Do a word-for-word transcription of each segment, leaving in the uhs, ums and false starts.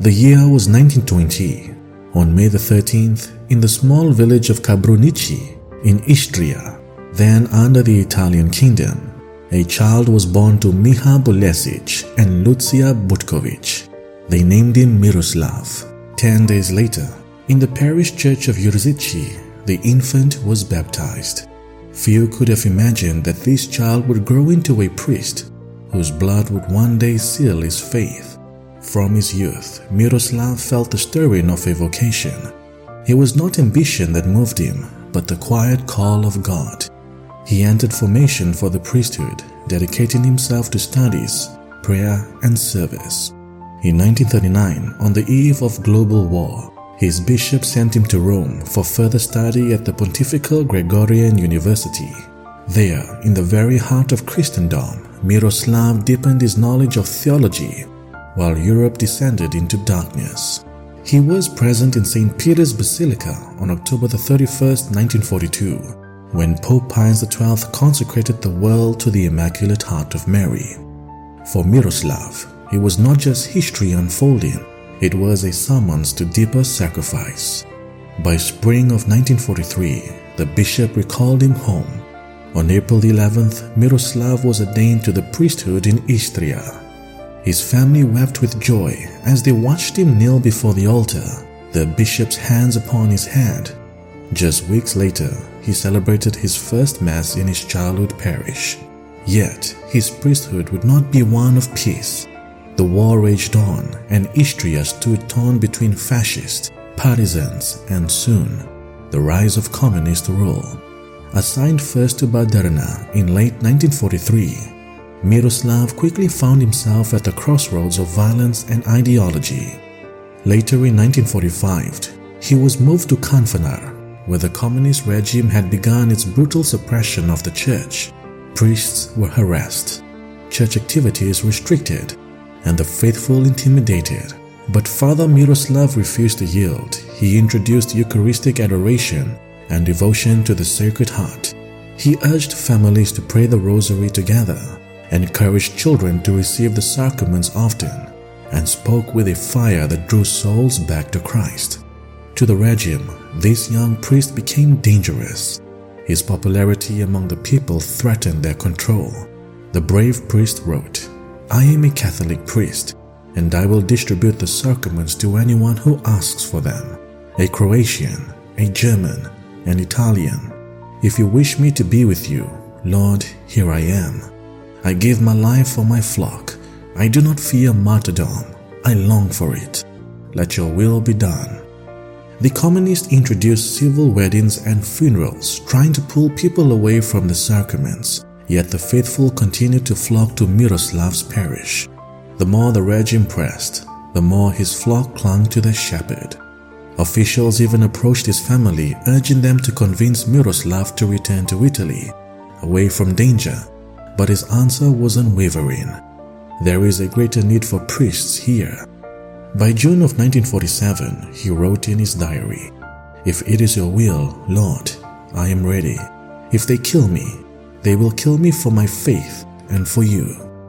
The year was nineteen twenty. On May the thirteenth, in the small village of Cabrunici in Istria, then under the Italian kingdom, a child was born to Miha Bulesic and Lucia Butkovic. They named him Miroslav. Ten days later, in the parish church of Jurzici, the infant was baptized. Few could have imagined that this child would grow into a priest whose blood would one day seal his faith. From his youth, Miroslav felt the stirring of a vocation. It was not ambition that moved him, but the quiet call of God. He entered formation for the priesthood, dedicating himself to studies, prayer, and service. In nineteen thirty-nine, on the eve of global war, his bishop sent him to Rome for further study at the Pontifical Gregorian University. There, in the very heart of Christendom, Miroslav deepened his knowledge of theology, while Europe descended into darkness. He was present in Saint Peter's Basilica on October the thirty-first, nineteen forty-two, when Pope Pius the twelfth consecrated the world to the Immaculate Heart of Mary. For Miroslav, it was not just history unfolding, it was a summons to deeper sacrifice. By spring of nineteen forty-three, the bishop recalled him home. On April the eleventh, Miroslav was ordained to the priesthood in Istria. His family wept with joy as they watched him kneel before the altar, the bishop's hands upon his head. Just weeks later, he celebrated his first Mass in his childhood parish. Yet, his priesthood would not be one of peace. The war raged on, and Istria stood torn between fascists, partisans, and soon, the rise of communist rule. Assigned first to Baderna in late nineteen forty-three, Miroslav quickly found himself at the crossroads of violence and ideology. Later in nineteen forty-five, he was moved to Kanfanar, where the communist regime had begun its brutal suppression of the church. Priests were harassed, church activities restricted, and the faithful intimidated. But Father Miroslav refused to yield. He introduced Eucharistic adoration and devotion to the Sacred Heart. He urged families to pray the Rosary together, encouraged children to receive the sacraments often, and spoke with a fire that drew souls back to Christ. To the regime, this young priest became dangerous. His popularity among the people threatened their control. The brave priest wrote, "I am a Catholic priest, and I will distribute the sacraments to anyone who asks for them, a Croatian, a German, an Italian. If you wish me to be with you, Lord, here I am. I give my life for my flock. I do not fear martyrdom. I long for it. Let your will be done." The communists introduced civil weddings and funerals, trying to pull people away from the sacraments, yet the faithful continued to flock to Miroslav's parish. The more the regime pressed, the more his flock clung to their shepherd. Officials even approached his family, urging them to convince Miroslav to return to Italy, away from danger, but his answer was unwavering. "There is a greater need for priests here." By June of nineteen forty-seven, he wrote in his diary, "If it is your will, Lord, I am ready. If they kill me, they will kill me for my faith and for you."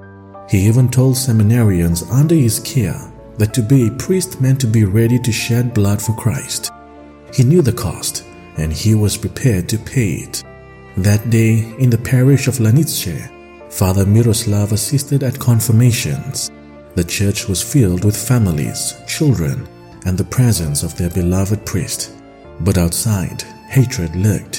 He even told seminarians under his care that to be a priest meant to be ready to shed blood for Christ. He knew the cost, and he was prepared to pay it. That day, in the parish of Lanice, Father Miroslav assisted at confirmations. The church was filled with families, children, and the presence of their beloved priest. But outside, hatred lurked.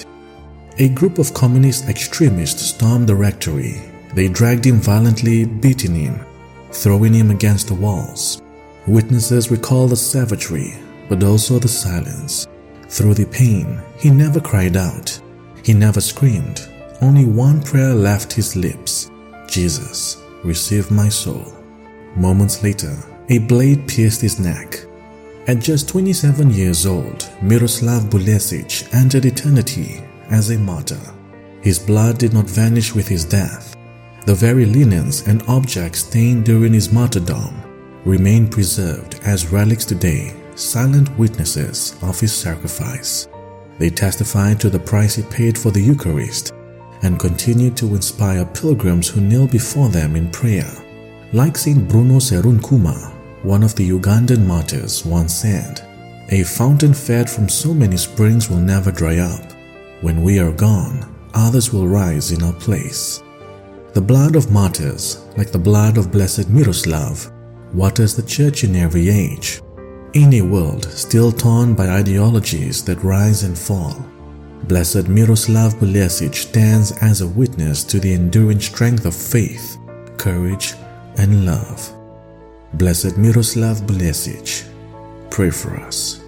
A group of communist extremists stormed the rectory. They dragged him violently, beating him, throwing him against the walls. Witnesses recall the savagery, but also the silence. Through the pain, he never cried out. He never screamed. Only one prayer left his lips: "Jesus, receive my soul." Moments later, a blade pierced his neck. At just twenty-seven years old, Miroslav Bulesic entered eternity as a martyr. His blood did not vanish with his death. The very linens and objects stained during his martyrdom remain preserved as relics today, silent witnesses of his sacrifice. They testify to the price he paid for the Eucharist and continue to inspire pilgrims who kneel before them in prayer. Like Saint Bruno Seruncuma, One of the Ugandan martyrs once said, "A fountain fed from so many springs will never dry up. When we are gone, others will rise in our place." The blood of martyrs, like the blood of Blessed Miroslav, waters the church in every age. In a world still torn by ideologies that rise and fall, Blessed Miroslav Bulesic stands as a witness to the enduring strength of faith, courage, and love. Blessed Miroslav Bulesic, pray for us.